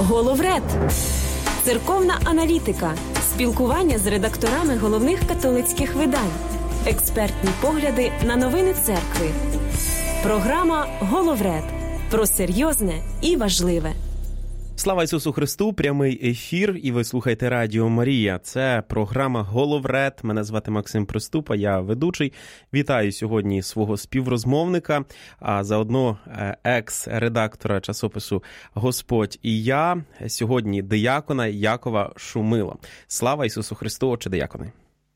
Головред. Церковна аналітика. Спілкування з редакторами головних католицьких видань. Експертні погляди на новини церкви. Програма «Головред». Про серйозне і важливе. Слава Ісусу Христу! Прямий ефір, і ви слухаєте Радіо Марія. Це програма «Головред». Мене звати Максим Приступа, я ведучий. Вітаю сьогодні свого співрозмовника, а заодно екс-редактора часопису «Господь і я», сьогодні диякона Якова Шумила. Слава Ісусу Христу, отче дияконе!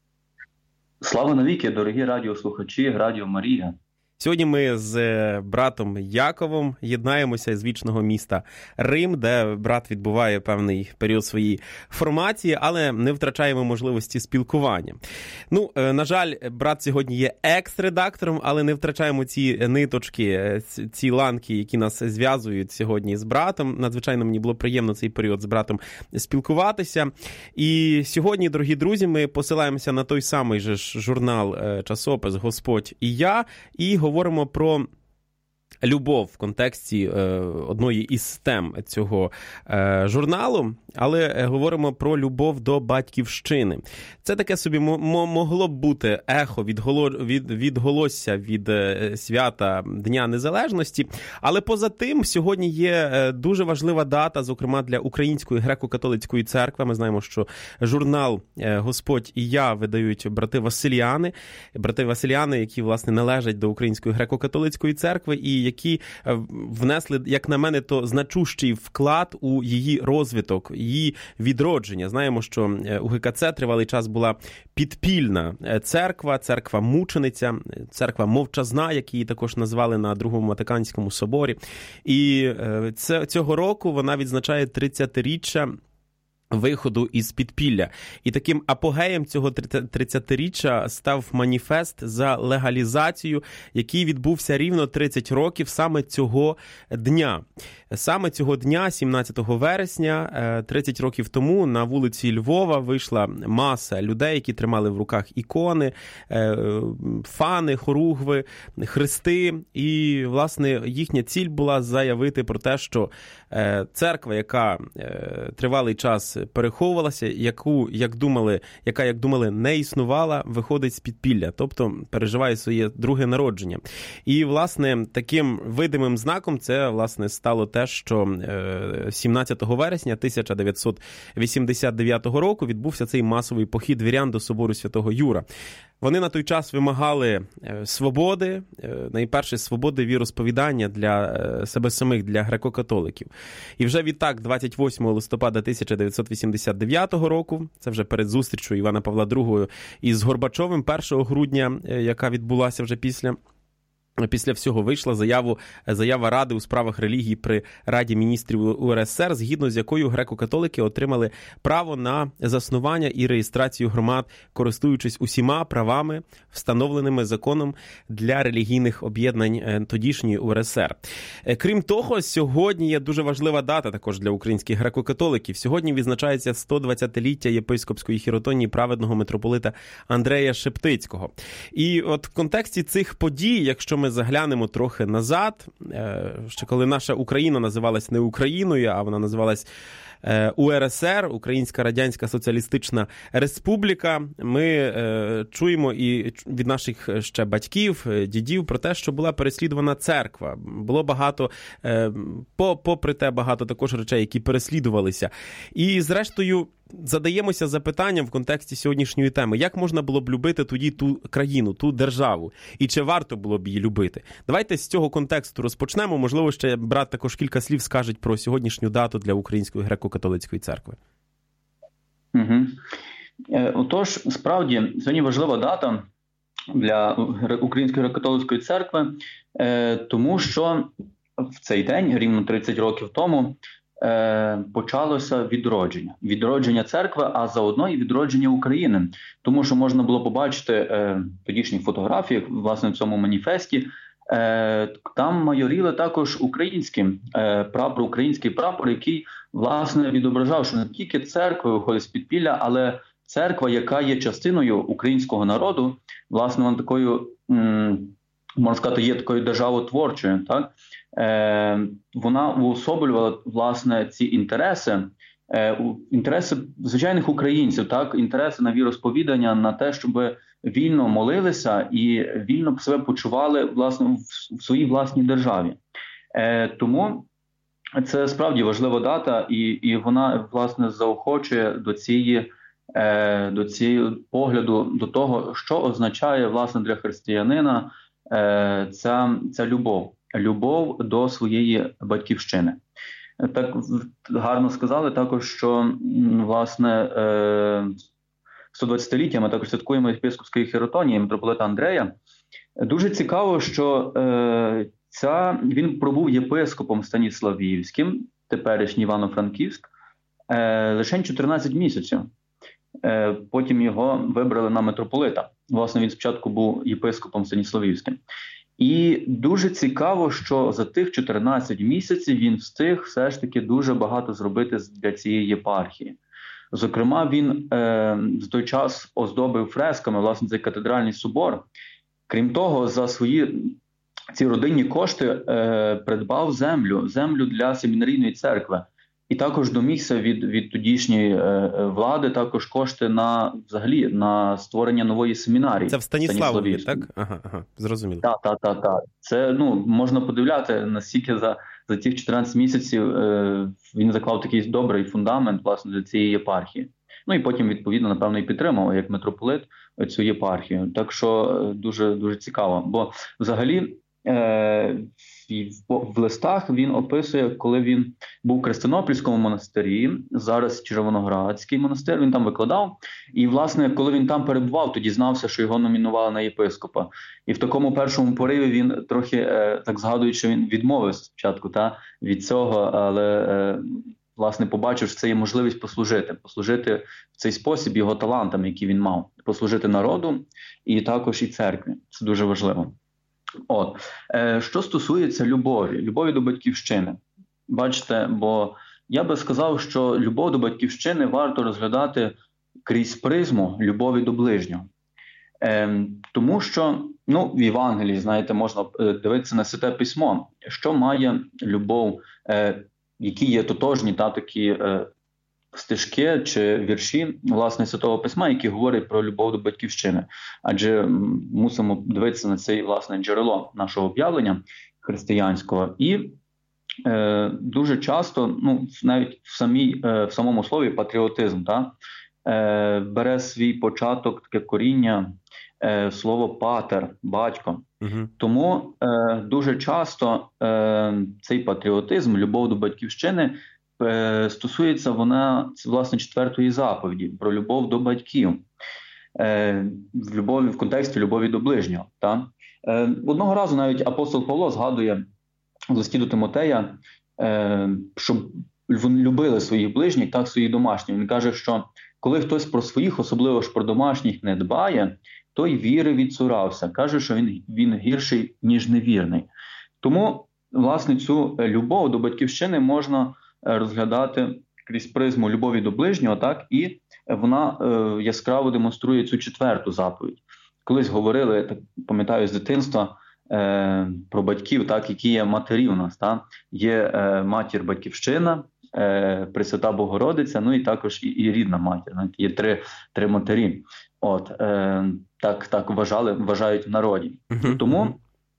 Слава навіки, дорогі радіослухачі Радіо Марія! Сьогодні ми з братом Яковом єднаємося з вічного міста Рим, де брат відбуває певний період своєї формації, але не втрачаємо можливості спілкування. На жаль, брат сьогодні є екс-редактором, але не втрачаємо ці ниточки, ці ланки, які нас зв'язують сьогодні з братом. Надзвичайно мені було приємно цей період з братом спілкуватися. І сьогодні, дорогі друзі, ми посилаємося на той самий же журнал, часопис «Господь і я», і говоримо про любов в контексті одної із тем цього журналу, але говоримо про любов до батьківщини. Це таке собі могло б бути ехо відголосся від свята Дня Незалежності, але поза тим сьогодні є дуже важлива дата, зокрема для Української греко-католицької церкви. Ми знаємо, що журнал «Господь і я» видають брати Василіяни, які, власне, належать до Української греко-католицької церкви і які внесли, як на мене, то значущий вклад у її розвиток, її відродження. Знаємо, що у ГКЦ тривалий час була підпільна церква-мучениця, церква мовчазна, як її також назвали на Другому Ватиканському соборі. І цього року вона відзначає 30-річчя виходу із підпілля. І таким апогеєм цього 30-річчя став маніфест за легалізацію, який відбувся рівно 30 років саме цього дня. Саме цього дня, 17 вересня, 30 років тому, на вулиці Львова вийшла маса людей, які тримали в руках ікони, фани, хоругви, хрести. І, власне, їхня ціль була заявити про те, що церква, яка тривалий час переховувалася, яка, як думали, не існувала, виходить з підпілля, тобто переживає своє друге народження. І, власне, таким видимим знаком це, власне, стало те, що 17 вересня 1989 року відбувся цей масовий похід вірян до собору Святого Юра. Вони на той час вимагали свободи, найперше свободи віросповідання для себе самих, для греко-католиків. І вже відтак, 28 листопада 1989 року, це вже перед зустрічю Івана Павла II із Горбачовим, 1 грудня, яка відбулася вже після всього, вийшла заява Ради у справах релігії при Раді міністрів УРСР, згідно з якою греко-католики отримали право на заснування і реєстрацію громад, користуючись усіма правами, встановленими законом для релігійних об'єднань тодішньої УРСР. Крім того, сьогодні є дуже важлива дата також для українських греко-католиків. Сьогодні відзначається 120-ліття єпископської хіротонії праведного митрополита Андрея Шептицького. І от в контексті цих подій, якщо ми заглянемо трохи назад, ще коли наша Україна називалась не Україною, а вона називалась УРСР, Українська Радянська Соціалістична Республіка, ми чуємо і від наших ще батьків, дідів про те, що була переслідувана церква. Було багато, попри те, багато також речей, які переслідувалися. І, зрештою, задаємося запитанням в контексті сьогоднішньої теми. Як можна було б любити тоді ту країну, ту державу? І чи варто було б її любити? Давайте з цього контексту розпочнемо. Можливо, ще брат також кілька слів скаже про сьогоднішню дату для Української греко-католицької церкви. Отож, справді, сьогодні важлива дата для Української греко-католицької церкви, тому що в цей день, рівно 30 років тому, почалося відродження церкви, а заодно і відродження України. Тому що можна було побачити тодішні фотографії, власне, в цьому маніфесті, там майоріли також український прапор, який, власне, відображав, що не тільки церква виходить з підпілля, але церква, яка є частиною українського народу, власне, вона такою, можна сказати, є такою державотворчою, так? вона уособлювала, власне, ці інтереси, інтереси звичайних українців, так, інтереси на віросповідання, на те, щоб вільно молилися і вільно себе почували, власне, в своїй власній державі. Тому це справді важлива дата, і вона, власне, заохочує до цієї погляду, до того, що означає, власне, для християнина ця любов до своєї батьківщини. Так гарно сказали також, що, власне, 120-ліття ми також святкуємо єпископської хіротонії митрополита Андрея. Дуже цікаво, що він пробув єпископом Станіславівським, теперішній Івано-Франківськ, лише 14 місяців. Потім його вибрали на митрополита. Власне, він спочатку був єпископом Станіславівським. І дуже цікаво, що за тих 14 місяців він встиг все ж таки дуже багато зробити для цієї єпархії. Зокрема, він за той час оздобив фресками, власне, цей катедральний собор. Крім того, за ці родинні кошти придбав землю для семінарійної церкви. І також домігся від тодішньої влади також кошти взагалі на створення нової семінарії. Це в Станіславові, так? Ага, зрозуміло. Так. Це, можна подивляти, наскільки за ці 14 місяців він заклав такий добрий фундамент, власне, для цієї єпархії. І потім, відповідно, напевно, і підтримав, як митрополит, цю єпархію. Так що дуже, дуже цікаво. Бо взагалі в листах він описує, коли він був в Крестинопільському монастирі, зараз Червоноградський монастир, він там викладав. І, власне, коли він там перебував, то дізнався, що його номінували на єпископа. І в такому першому пориві він трохи, так згадують, що він відмовився спочатку від цього, але, власне, побачив, що це є можливість послужити в цей спосіб його талантам, які він мав, послужити народу і також і церкві. Це дуже важливо. Що стосується любові до батьківщини. Бачите, бо я би сказав, що любов до батьківщини варто розглядати крізь призму любові до ближнього. Тому що, в Євангелії, знаєте, можна дивитися на Святе Письмо, що має любов, які є тотожні такі стежки чи вірші, власне, Святого Письма, які говорять про любов до батьківщини. Адже мусимо дивитися на це, власне, джерело нашого об'явлення християнського. І дуже часто, навіть в самому слові патріотизм, бере свій початок, таке коріння, слово «патер», «батько». Угу. Тому дуже часто цей патріотизм, любов до батьківщини, стосується вона, власне, 4-ї заповіді про любов до батьків, в контексті любові до ближнього. Одного разу навіть апостол Павло згадує в листі до Тимотея, щоб вони любили своїх ближніх, так своїх домашніх. Він каже, що коли хтось про своїх, особливо ж про домашніх, не дбає, той віри відцурався. Каже, що він гірший, ніж невірний. Тому, власне, цю любов до батьківщини можна розглядати крізь призму любові до ближнього, і вона яскраво демонструє цю 4-ту заповідь. Колись говорили, так пам'ятаю з дитинства, про батьків, які є матері у нас. Є матір-батьківщина, Пресвята Богородиця, і також і рідна матір. Є три матері. Так вважають в народі. Тому,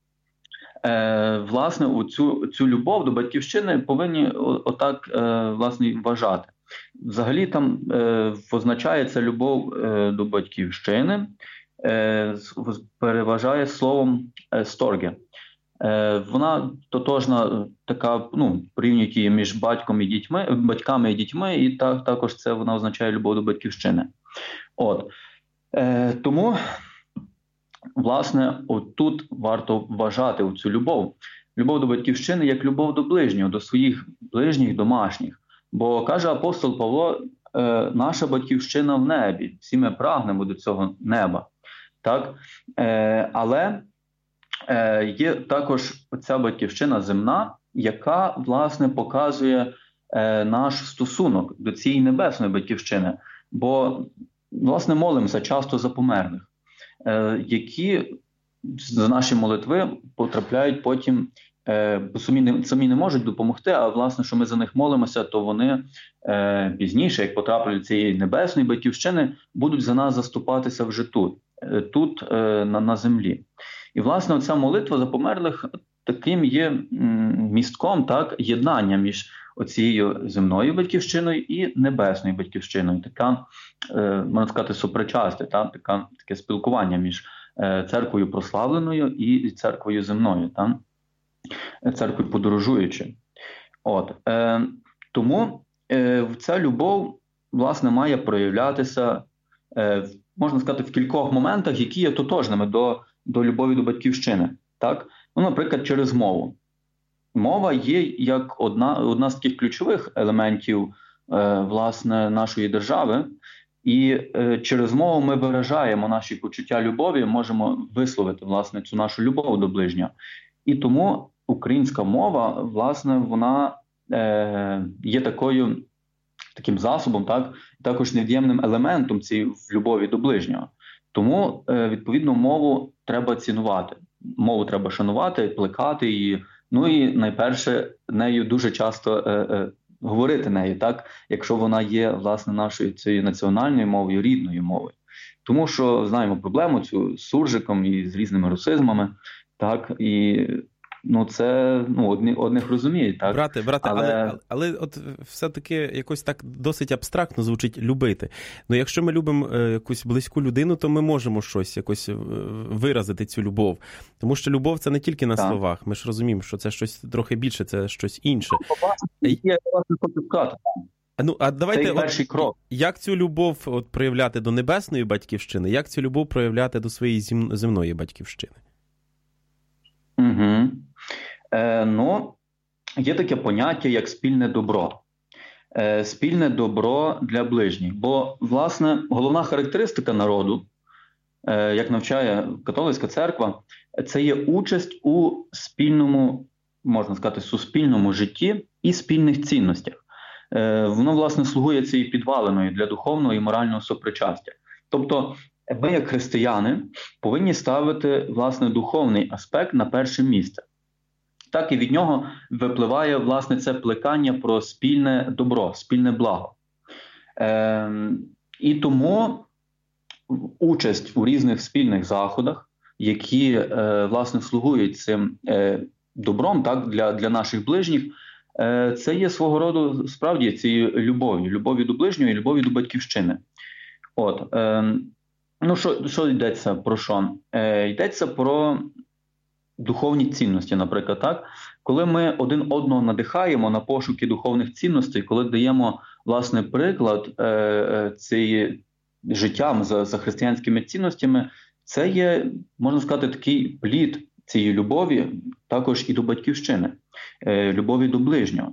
власне, цю любов до батьківщини повинні власне, вважати. Взагалі там позначається любов до батьківщини, переважає словом «сторге». Вона тотожна, така, порівнюють її між батьками і дітьми, і також це вона означає любов до батьківщини. Тому, власне, тут варто вважати цю любов до батьківщини як любов до ближнього, до своїх ближніх, домашніх. Бо, каже апостол Павло, наша батьківщина в небі, всі ми прагнемо до цього неба. Але є також ця батьківщина земна, яка, власне, показує наш стосунок до цієї небесної батьківщини. Бо, власне, молимося часто за померлих, які за наші молитви потрапляють потім самі не можуть допомогти, а власне, що ми за них молимося, то вони пізніше, як потраплять до цієї небесної батьківщини, будуть за нас заступатися вже тут на землі. І власне оця молитва за померлих таким є містком, так, єднання між оцією земною батьківщиною і небесною батьківщиною. Така, можна сказати, сопричастя, таке спілкування між церквою прославленою і церквою земною, церквою подорожуючою. Тому ця любов, власне, має проявлятися, можна сказати, в кількох моментах, які є тотожними до любові до батьківщини. Так? Наприклад, через мову. Мова є як одна з таких ключових елементів, власне, нашої держави, і через мову ми виражаємо наші почуття любові, можемо висловити, власне, цю нашу любов до ближнього. І тому українська мова, власне, вона є таким засобом, також невід'ємним елементом цієї любові до ближнього. Тому, відповідно, мову треба цінувати, мову треба шанувати, плекати її, і найперше нею дуже часто говорити нею, якщо вона є, власне, нашою цією національною мовою, рідною мовою. Тому що знаємо проблему цю з суржиком і з різними русизмами, і це одних розуміють, так? Брате, але от все-таки якось так досить абстрактно звучить любити. Якщо ми любимо якусь близьку людину, то ми можемо щось якось виразити цю любов. Тому що любов – це не тільки на словах. Ми ж розуміємо, що це щось трохи більше, це щось інше. А давайте, перший крок. Як цю любов проявляти до небесної батьківщини, як цю любов проявляти до своєї земної батьківщини? Угу. Є таке поняття, як спільне добро. Спільне добро для ближніх. Бо, власне, головна характеристика народу, як навчає католицька церква, це є участь у спільному, можна сказати, суспільному житті і спільних цінностях. Воно, власне, слугує цією підвалиною для духовного і морального сопричастя. Тобто, ми, як християни, повинні ставити, власне, духовний аспект на перше місце. Так і від нього випливає, власне, це плекання про спільне добро, спільне благо. І тому участь у різних спільних заходах, які, власне, слугують цим добром, для наших ближніх, це є свого роду, справді, цією любов'ю до ближнього і любов'ю до батьківщини. Що йдеться про що? Йдеться про духовні цінності, наприклад, коли ми один одного надихаємо на пошуки духовних цінностей, коли даємо, власне, приклад цієї життям за християнськими цінностями, це є, можна сказати, такий плід цієї любові також і до батьківщини, любові до ближнього.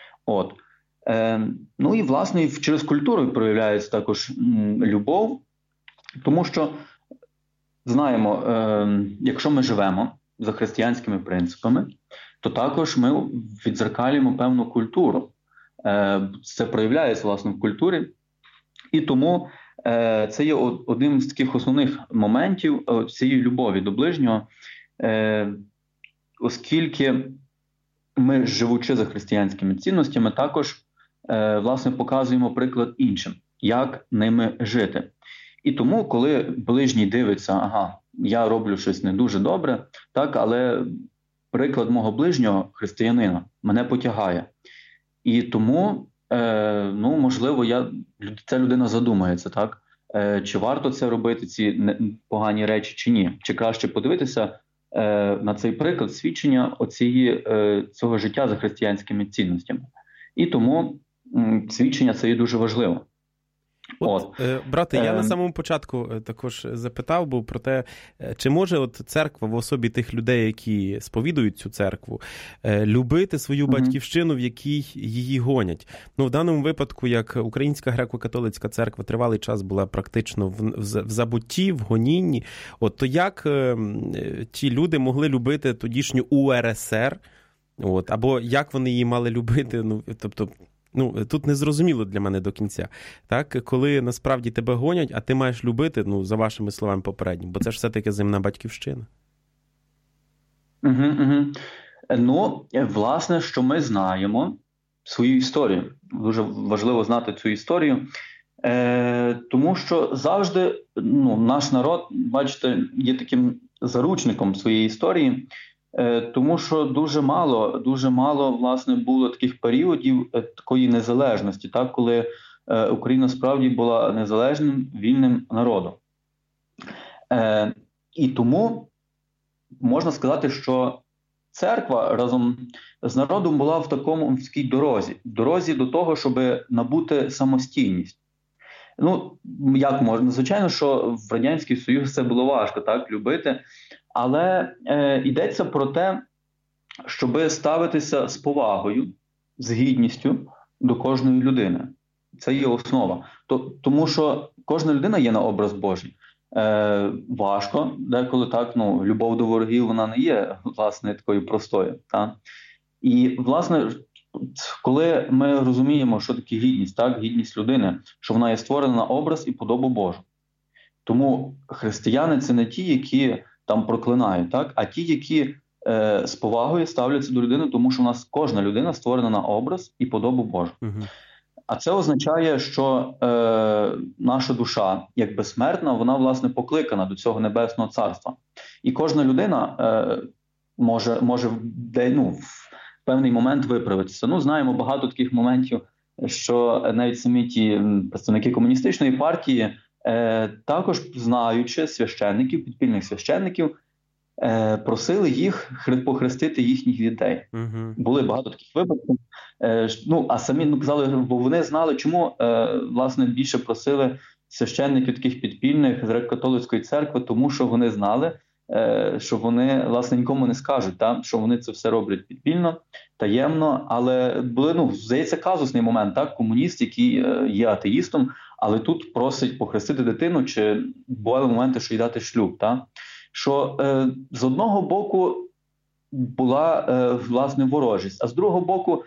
І, власне, через культуру проявляється також любов, тому що, знаємо, якщо ми живемо за християнськими принципами, то також ми віддзеркалюємо певну культуру. Це проявляється, власне, в культурі. І тому це є одним з таких основних моментів цієї любові до ближнього, оскільки ми, живучи за християнськими цінностями, також, власне, показуємо приклад іншим, як ними жити. І тому, коли ближній дивиться, я роблю щось не дуже добре, але приклад мого ближнього, християнина, мене потягає. І тому, можливо, ця людина задумається, чи варто це робити, ці погані речі, чи ні. Чи краще подивитися на цей приклад свідчення цього життя за християнськими цінностями. І тому свідчення це є дуже важливо. Брате, я на самому початку також запитав був про те, чи може церква в особі тих людей, які сповідують цю церкву, любити свою батьківщину, в якій її гонять. В даному випадку, як Українська греко-католицька церква тривалий час була практично в забутті, в гонінні, то як ті люди могли любити тодішню УРСР, або як вони її мали любити, тут не зрозуміло для мене до кінця. Коли насправді тебе гонять, а ти маєш любити, за вашими словами попередніми, бо це ж все-таки земна батьківщина. Ну, власне, що ми знаємо свою історію. Дуже важливо знати цю історію, тому що завжди наш народ, бачите, є таким заручником своєї історії, тому що дуже мало, власне, було таких періодів такої незалежності, так, коли Україна справді була незалежним, вільним народом. І тому можна сказати, що церква разом з народом була в такій дорозі до того, щоб набути самостійність. Ну, як можна? Звичайно, що в Радянський Союз це було важко, так, любити, але йдеться про те, щоб ставитися з повагою, з гідністю до кожної людини. Це є основа. Тому що кожна людина є на образ Божий. Важко, деколи так, любов до ворогів, вона не є, власне, такою простою. Так? І, власне, коли ми розуміємо, що таке гідність, так, гідність людини, що вона є створена на образ і подобу Божу. Тому християни – це не ті, які там проклинають, так, а ті, які з повагою ставляться до людини, тому що в нас кожна людина створена на образ і подобу Божу. А це означає, що наша душа, як безсмертна, вона, власне, покликана до цього Небесного Царства. І кожна людина може в певний момент виправитися. Знаємо багато таких моментів, що навіть самі ті представники комуністичної партії, також знаючи священників, підпільних священників, просили їх похрестити їхніх дітей. Були багато таких випадків. А самі казали, бо вони знали, чому, власне, більше просили священників таких підпільних з Греко-католицької церкви, тому що вони знали, що вони, власне, нікому не скажуть, що вони це все роблять підпільно, таємно, але були, здається, казусний момент, так, комуніст, який є атеїстом, але тут просить похрестити дитину, чи бували моменти, що й дати шлюб, так? Що з одного боку була, власне, ворожість, а з другого боку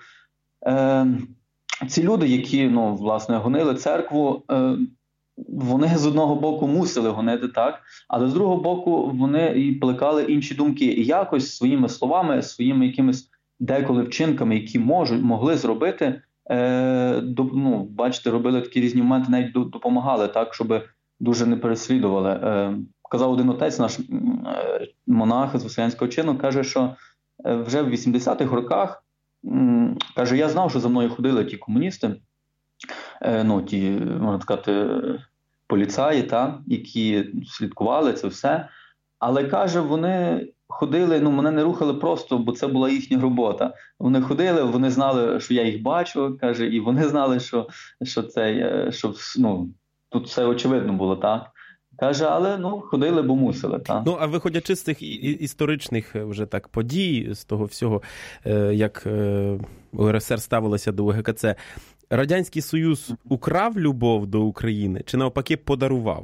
ці люди, які, власне, гонили церкву, вони з одного боку мусили гонити, так, але з другого боку вони і плекали інші думки. І якось своїми словами, своїми якимись деколи вчинками, які могли зробити, бачите, робили такі різні моменти, навіть допомагали, так, щоб дуже не переслідували. Казав один отець, наш монах з Василянського чину, каже, що вже в 80-х роках, каже, я знав, що за мною ходили ті комуністи, ті, можна сказати, поліцаї, які слідкували це все, але, каже, вони ходили, мене не рухали просто, бо це була їхня робота. Вони ходили, вони знали, що я їх бачу, каже, і вони знали, що тут все очевидно було, так. Каже, але, ходили, бо мусили. Так? А виходячи з цих історичних вже так подій, з того всього, як УРСР ставилося до УГКЦ, Радянський Союз украв любов до України чи навпаки подарував?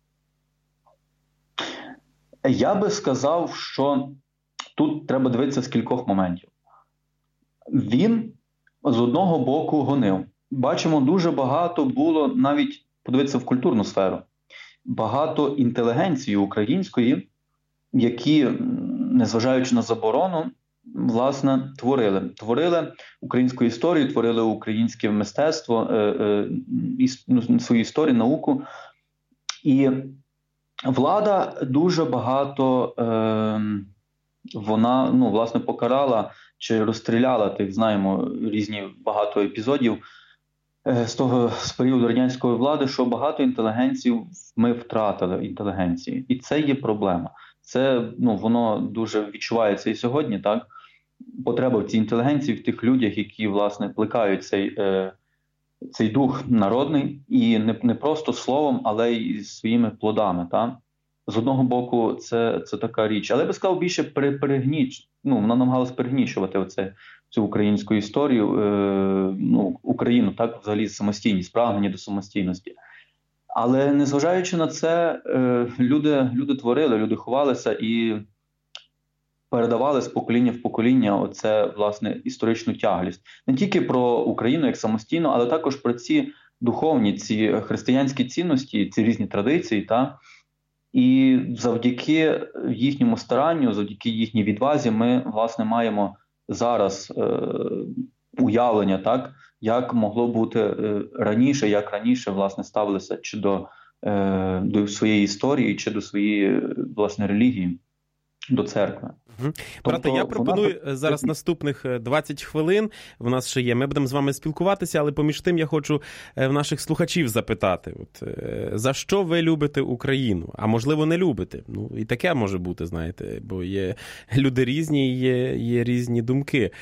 Я би сказав, що тут треба дивитися з кількох моментів. Він з одного боку гонив. Бачимо, дуже багато було, навіть подивитися в культурну сферу, багато інтелігенції української, які, незважаючи на заборону, власне, творили українську історію, творили українське мистецтво, свою історію, науку. І влада дуже багато, вона, власне, покарала чи розстріляла тих, знаємо, різні багато епізодів з періоду радянської влади, що багато інтелігенців ми втратили інтелігенції. І це є проблема. Це, воно дуже відчувається і сьогодні, так? Потреба в цій інтелігенції, в тих людях, які, власне, плекають цей дух народний, і не просто словом, але й своїми плодами, так? З одного боку, це така річ. Але я би сказав, більше вона намагалась перегнічувати цю українську історію, Україну, так, взагалі самостійність, прагнення до самостійності. Але незважаючи на це, люди творили, люди ховалися і передавали з покоління в покоління оце, власне, історичну тяглість. Не тільки про Україну як самостійну, але також про ці духовні, ці християнські цінності, ці різні традиції, та? І завдяки їхньому старанню, завдяки їхній відвазі ми, власне, маємо зараз уявлення, так, як могло бути раніше, як раніше, власне, ставилися чи до своєї історії, чи до своєї, власне, релігії, до церкви. Брате, я пропоную зараз наступних 20 хвилин, в нас ще є, ми будемо з вами спілкуватися, але поміж тим я хочу в наших слухачів запитати, за що ви любите Україну? А можливо не любите? Ну, і таке може бути, знаєте, бо є люди різні, є різні думки.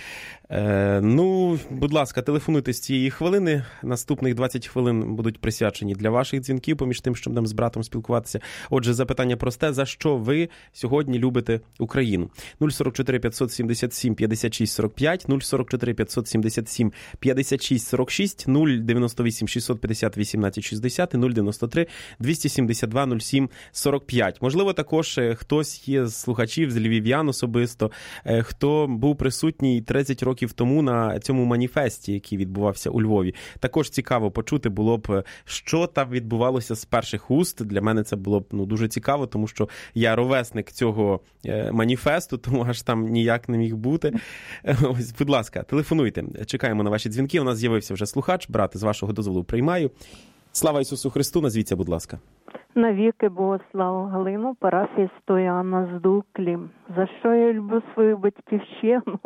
Будь ласка, телефонуйте з цієї хвилини. Наступних 20 хвилин будуть присвячені для ваших дзвінків, поміж тим, що будемо з братом спілкуватися. Отже, запитання просте. За що ви сьогодні любите Україну? 044 577 56 45, 044 577 56 46, 098 650 18 60 і 093 272 07 45. Можливо, також хтось є з слухачів, з львів'ян особисто, хто був присутній 30 років тому на цьому маніфесті, який відбувався у Львові. Також цікаво почути було б, що там відбувалося з перших уст. Для мене це було б дуже цікаво, тому що я ровесник цього маніфесту, тому аж там ніяк не міг бути. Ось, будь ласка, телефонуйте. Чекаємо на ваші дзвінки. У нас з'явився вже слухач. Брате, з вашого дозволу приймаю. Слава Ісусу Христу, назвіться, будь ласка. Навіки Богославу Галину, парафія Стояна з Дуклі. За що я люблю свою батьківщину?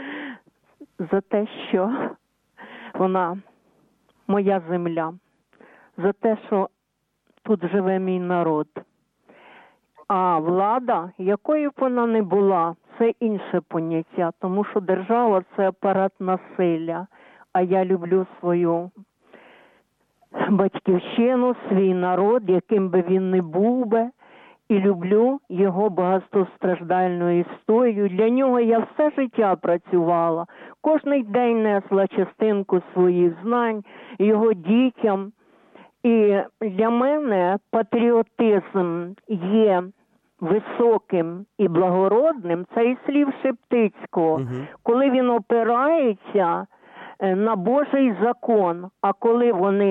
За те, що вона моя земля. За те, що тут живе мій народ. А влада, якою б вона не була, це інше поняття, тому що держава – це апарат насилля, а я люблю свою батьківщину, свій народ, яким би він не був би, і люблю його багатостраждальну історію. Для нього я все життя працювала, кожний день несла частинку своїх знань його дітям. І для мене патріотизм є високим і благородним, це і слів Шептицького, коли він опирається на Божий закон, а коли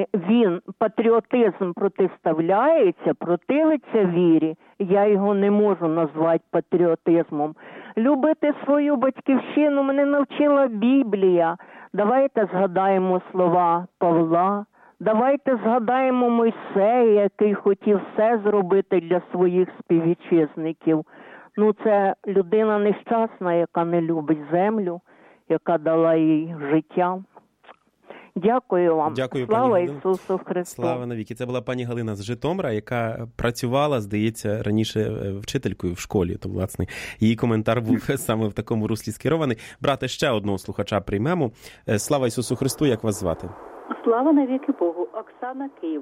патріотизм протиставляється, противиться вірі, я його не можу назвати патріотизмом. Любити свою батьківщину мене навчила Біблія. Давайте згадаємо слова Павла, давайте згадаємо Мойсея, який хотів все зробити для своїх співвітчизників. Це людина нещасна, яка не любить землю, яка дала їй життя. Дякую вам. Дякую, Слава Ісусу Христу. Слава навіки. Це була пані Галина з Житомира, яка працювала, здається, раніше вчителькою в школі. То, власне, її коментар був саме в такому руслі скерований. Брате, ще одного слухача приймемо. Слава Ісусу Христу, як вас звати? Слава навіки Богу. Оксана, Київ.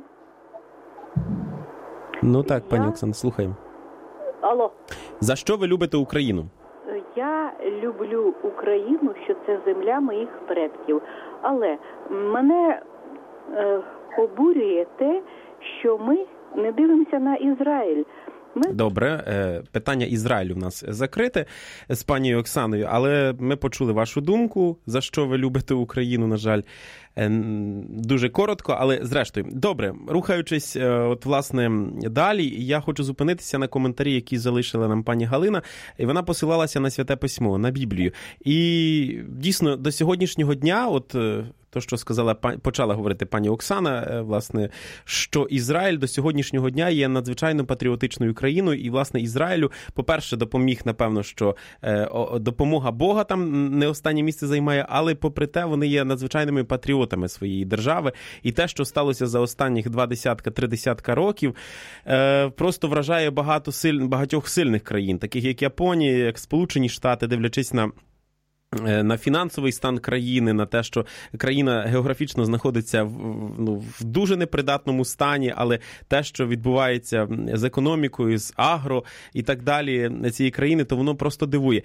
Так, пані Оксана, слухаємо. Алло. За що ви любите Україну? Я люблю Україну, що це земля моїх предків. Але мене обурює те, що ми не дивимося на Ізраїль. Добре, питання Ізраїлю в нас закрите з панією Оксаною, але ми почули вашу думку, за що ви любите Україну, на жаль, дуже коротко, але зрештою. Добре, рухаючись, власне, далі, я хочу зупинитися на коментарі, які залишила нам пані Галина, і вона посилалася на Святе Письмо, на Біблію. І дійсно, до сьогоднішнього дня, то, що почала говорити пані Оксана, власне, що Ізраїль до сьогоднішнього дня є надзвичайно патріотичною країною, і, власне, Ізраїлю, по-перше, допоміг, напевно, що допомога Бога там не останнє місце займає, але, попри те, вони є надзвичайними патріотами своєї держави, і те, що сталося за останніх 20-30 років, просто вражає багатьох сильних країн, таких як Японія, як Сполучені Штати, дивлячись на фінансовий стан країни, на те, що країна географічно знаходиться в дуже непридатному стані, але те, що відбувається з економікою, з агро і так далі цієї країни, то воно просто дивує.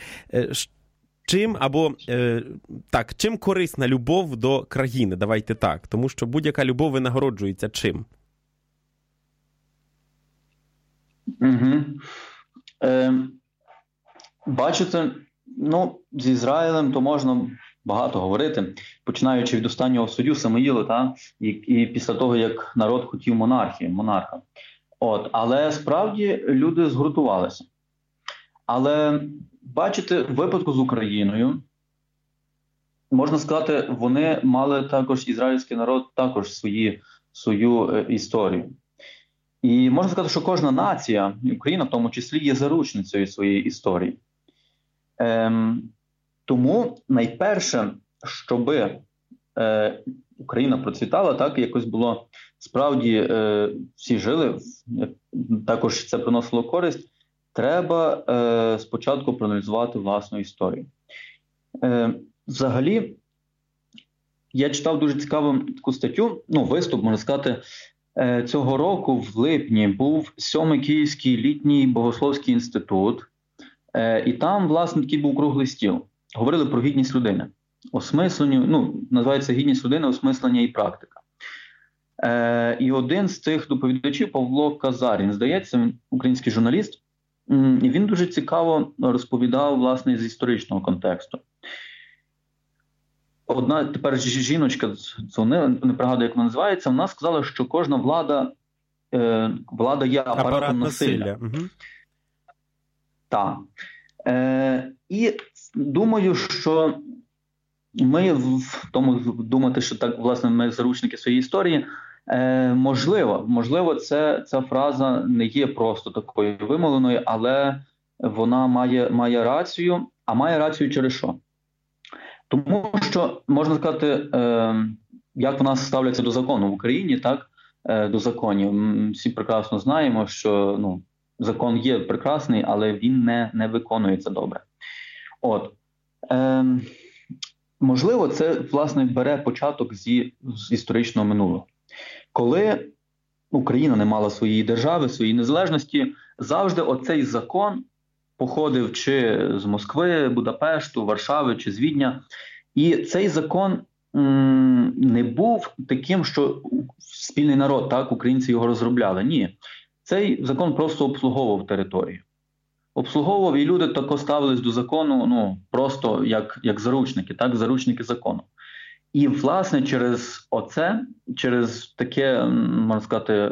Чим корисна любов до країни? Давайте так. Тому що будь-яка любов винагороджується чим? Бачите, з Ізраїлем то можна багато говорити, починаючи від останнього суддю Самуїла, і після того, як народ хотів монарха. Але справді люди згуртувалися. Але, бачите, в випадку з Україною, можна сказати, вони мали також, ізраїльський народ, також свою історію. І можна сказати, що кожна нація, Україна в тому числі, є заручницею своєї історії. Тому найперше, щоби Україна процвітала, так, якось було, справді всі жили, також це приносило користь, треба спочатку проаналізувати власну історію. Взагалі, я читав дуже цікаву таку статтю, виступ, можна сказати, цього року в липні був 7-й Київський літній богословський інститут, і там, власне, такий був круглий стіл. Говорили про гідність людини. Осмислення, називається «Гідність людини, осмислення і практика». І один з цих доповідачів, Павло Казарін, здається, він український журналіст, і він дуже цікаво розповідав, власне, з історичного контексту. Одна тепер жіночка дзвонила, не пригадую, як вона називається, вона сказала, що кожна влада є апаратом насилля. Угу. Так. І думаю, що ми в тому думати, що так, власне, ми заручники своєї історії, можливо, ця фраза не є просто такою вимовленою, але вона має рацію, а має рацію через що? Тому що, можна сказати, як в нас ставляться до закону в Україні, так, до законів. Всі прекрасно знаємо, що закон є прекрасний, але він не виконується добре. Можливо, це, власне, бере початок з історичного минулого. Коли Україна не мала своєї держави, своєї незалежності, завжди оцей закон походив чи з Москви, Будапешту, Варшави, чи з Відня. І цей закон не був таким, що спільний народ, так, українці його розробляли. Ні. Цей закон просто обслуговував територію. Обслуговував, і люди тако ставились до закону, просто як заручники, так, заручники закону. І, власне, через таке, можна сказати,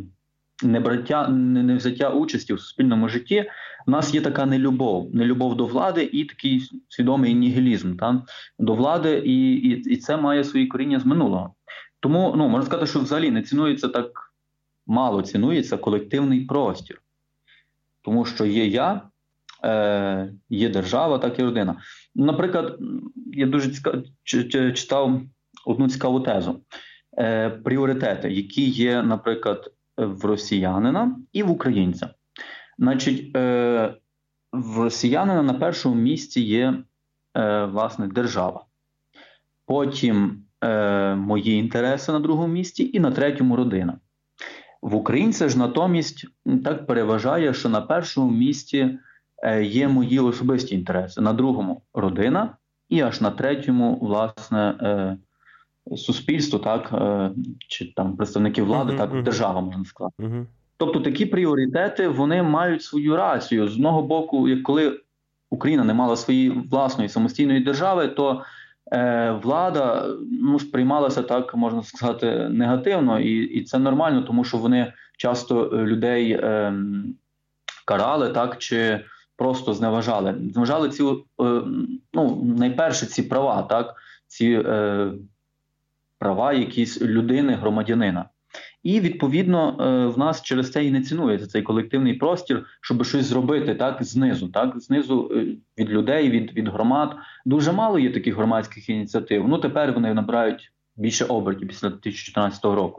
невзяття участі в суспільному житті, в нас є така нелюбов до влади і такий свідомий нігілізм, так, до влади, і це має свої коріння з минулого. Тому, можна сказати, що взагалі не цінується так, мало цінується колективний простір. Тому що є я, є держава, так і родина. Наприклад, я дуже читав одну цікаву тезу. Пріоритети, які є, наприклад, в росіянина і в українця. Значить, в росіянина на першому місці є, власне, держава. Потім мої інтереси на другому місці і на третьому родина. В українця ж натомість так переважає, що на першому місці є мої особисті інтереси, на другому родина і аж на третьому, власне, суспільство, так, чи там представники влади, так, держава, можна сказати. Тобто такі пріоритети, вони мають свою рацію. З одного боку, коли Україна не мала своєї власної самостійної держави, то влада сприймалася, так, можна сказати, негативно, і це нормально, тому що вони часто людей карали, так, чи просто зневажали. Зневажали ці, найперше ці права, так, ці права якісь людини, громадянина. І, відповідно, в нас через це і не цінується цей колективний простір, щоб щось зробити, так, знизу від людей, від громад. Дуже мало є таких громадських ініціатив. Тепер вони набирають більше обертів після 2014 року.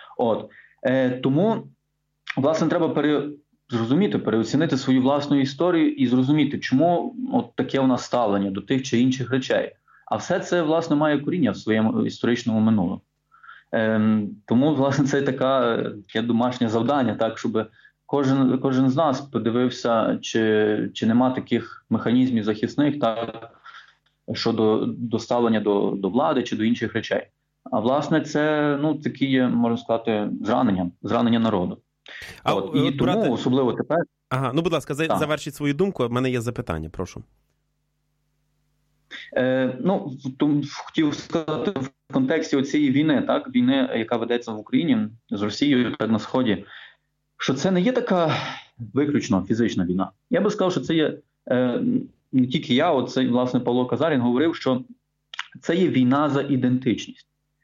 Тому, власне, треба переоцінити свою власну історію і зрозуміти, чому таке у нас ставлення до тих чи інших речей. А все це, власне, має коріння в своєму історичному минулому. Тому, власне, це таке домашнє завдання, так, щоб кожен з нас подивився, чи нема таких механізмів захисних, так, щодо доставлення до влади чи до інших речей. А, власне, це, такі є, можна сказати, зранення народу. Тому, особливо тепер... Ага, будь ласка, завершіть свою думку, в мене є запитання, прошу. Хотів сказати в контексті цієї війни, так, війни, яка ведеться в Україні з Росією, так, на Сході, що це не є така виключно фізична війна. Я би сказав, що це є не тільки я, власне, Павло Казарін говорив, що це є війна за ідентичність,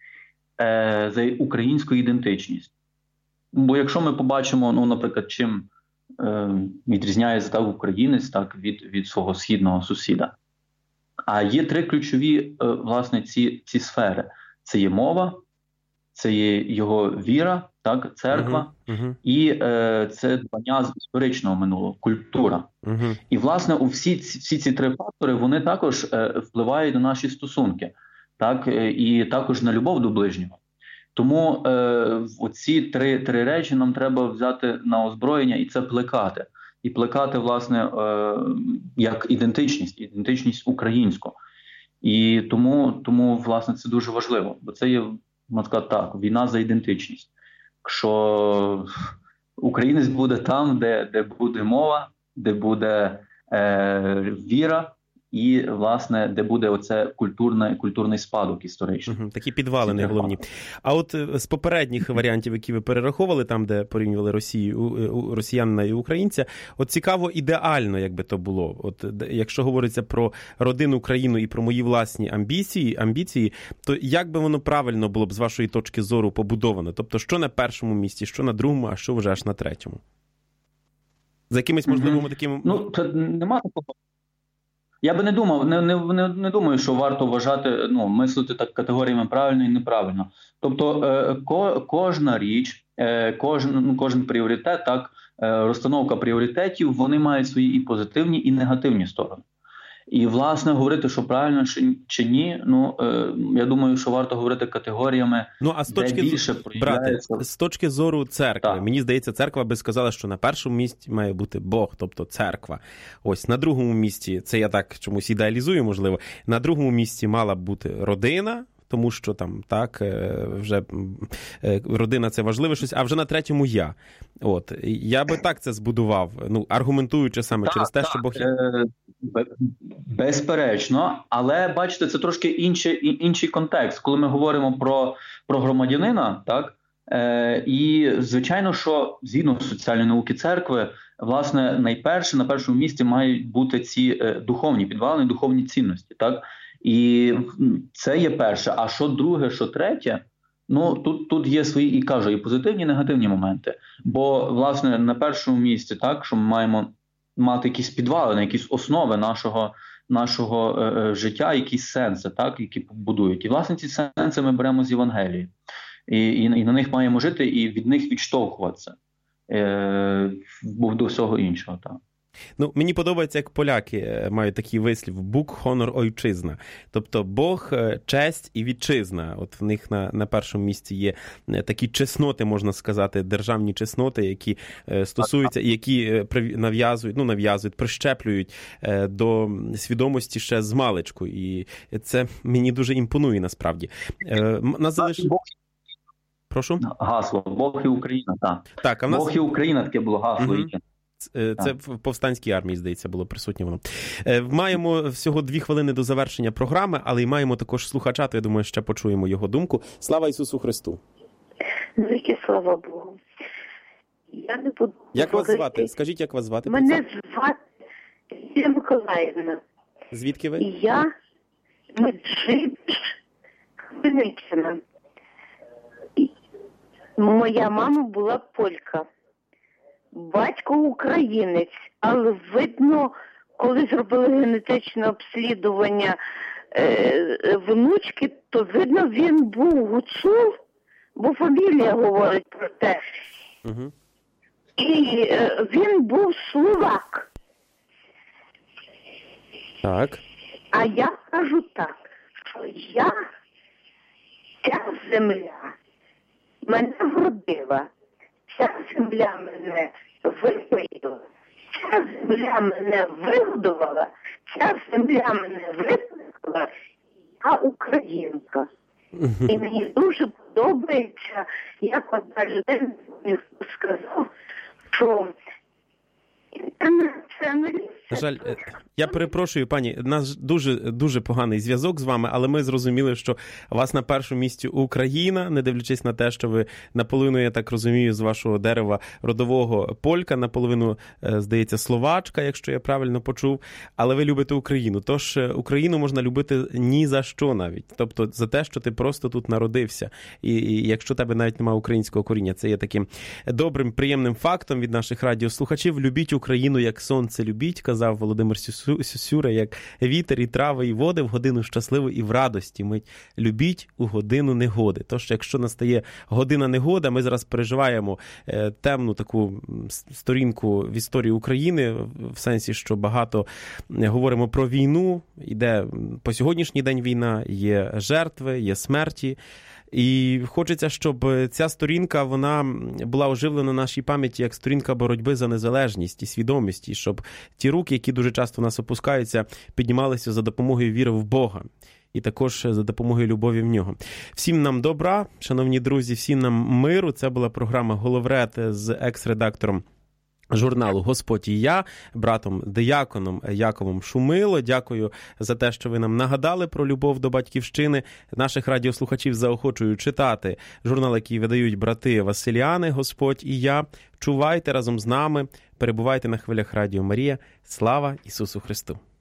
за українську ідентичність. Бо якщо ми побачимо, наприклад, чим відрізняється так українець так, від свого східного сусіда. А є три ключові, власне, ці сфери. Це є мова, це є його віра, так, церква, і це дбання з історичного минулого, культура. І, власне, всі ці три фактори, вони також впливають на наші стосунки, так, і також на любов до ближнього. Тому оці три речі нам треба взяти на озброєння і це плекати. І плекати, власне, як ідентичність українську. І тому, власне, це дуже важливо. Бо це є, можна сказати так, війна за ідентичність. Якщо українець буде там, де буде мова, де буде віра, і, власне, де буде оце культурний спадок історичний. Такі підвалини головні. А от з попередніх варіантів, які ви перераховували, там, де порівнювали росіянина і українця, от цікаво ідеально, як би то було. От якщо говориться про родину, країну і про мої власні амбіції, то як би воно правильно було б з вашої точки зору побудовано? Тобто, що на першому місці, що на другому, а що вже аж на третьому? За якимись, можливо, такими... Це нема такого. Я би не думав, не думаю, що варто вважати, мислити так категоріями правильно і неправильно. Тобто кожна річ, кожен пріоритет, так, розстановка пріоритетів, вони мають свої і позитивні, і негативні сторони. І, власне, говорити, що правильно чи ні, я думаю, що варто говорити категоріями, де більше проявляється... з точки зору церкви, так. Мені здається, церква би сказала, що на першому місці має бути Бог, тобто церква. Ось, на другому місці, це я так чомусь ідеалізую, можливо, на другому місці мала б бути родина, тому що там, так, вже родина – це важливе щось, а вже на третьому я. От, я би так це збудував, аргументуючи саме через те, що Бог... Безперечно, але, бачите, це трошки інший контекст. Коли ми говоримо про громадянина, так, і, звичайно, що згідно соціальної науки церкви, власне, на першому місці мають бути ці духовні підвалини, духовні цінності, так. І це є перше. А що друге, що третє, тут є свої, і кажу, і позитивні, і негативні моменти. Бо, власне, на першому місці, так, що ми маємо мати якісь підвалини, якісь основи нашого життя, якісь сенси, так, які побудують. І, власне, ці сенси ми беремо з Євангелії. І на них маємо жити, і від них відштовхуватися до всього іншого, так. Мені подобається, як поляки мають такий вислів «Бог, хонор, ойчизна». Тобто Бог, честь і вітчизна. От в них на першому місці є такі чесноти, можна сказати, державні чесноти, які стосуються, які нав'язують, прищеплюють до свідомості ще з маличку. І це мені дуже імпонує, насправді. Прошу? Гасло «Бог і Україна», так. Так, а в нас... «Бог і Україна» таке було гасло. Це в повстанській армії, здається, було присутнє воно. Маємо всього 2 хвилини до завершення програми, але й маємо також слухача, то я думаю, ще почуємо його думку. Слава Ісусу Христу! Велике слава Богу! Я не буду... Як вас звати? Скажіть, як вас звати? Мене звати Лідія Миколаївна. Звідки ви? Я Меджибіж, Хмельниччина. Моя мама була полька. Батько українець, але видно, коли зробили генетичне обслідування внучки, то видно, він був гуцул, бо фамілія говорить про те. Угу. І він був словак. Так. А я кажу так, що ця земля мене вродила, ця земля мене випоїла, ця земля мене вигодувала, ця земля мене випликала, я українка. І мені дуже подобається, як одна людина сказав, що На жаль, я перепрошую, пані, у нас дуже поганий зв'язок з вами, але ми зрозуміли, що у вас на першому місці Україна, не дивлячись на те, що ви наполовину, я так розумію, з вашого дерева родового полька, наполовину, здається, словачка, якщо я правильно почув, але ви любите Україну. Тож Україну можна любити ні за що навіть, тобто за те, що ти просто тут народився. І якщо тебе навіть немає українського коріння, це є таким добрим, приємним фактом від наших радіослухачів. Любіть Україну, як сонце любіть, казав Володимир Сюсюра, як вітер і трави і води в годину щасливу і в радості мить. Любіть у годину негоди. Тож, якщо настає година негода, ми зараз переживаємо темну таку сторінку в історії України, в сенсі, що багато говоримо про війну, іде по сьогоднішній день війна, є жертви, є смерті. І хочеться, щоб ця сторінка, вона була оживлена в нашій пам'яті як сторінка боротьби за незалежність і свідомість, і щоб ті руки, які дуже часто в нас опускаються, піднімалися за допомогою віри в Бога. І також за допомогою любові в нього. Всім нам добра, шановні друзі, всім нам миру. Це була програма «Головред» з екс-редактором журналу «Господь і я», братом-дияконом Яковом Шумило. Дякую за те, що ви нам нагадали про любов до Батьківщини. Наших радіослухачів заохочую читати журнал, який видають брати Василіани «Господь і я». Чувайте разом з нами, перебувайте на хвилях Радіо Марія. Слава Ісусу Христу!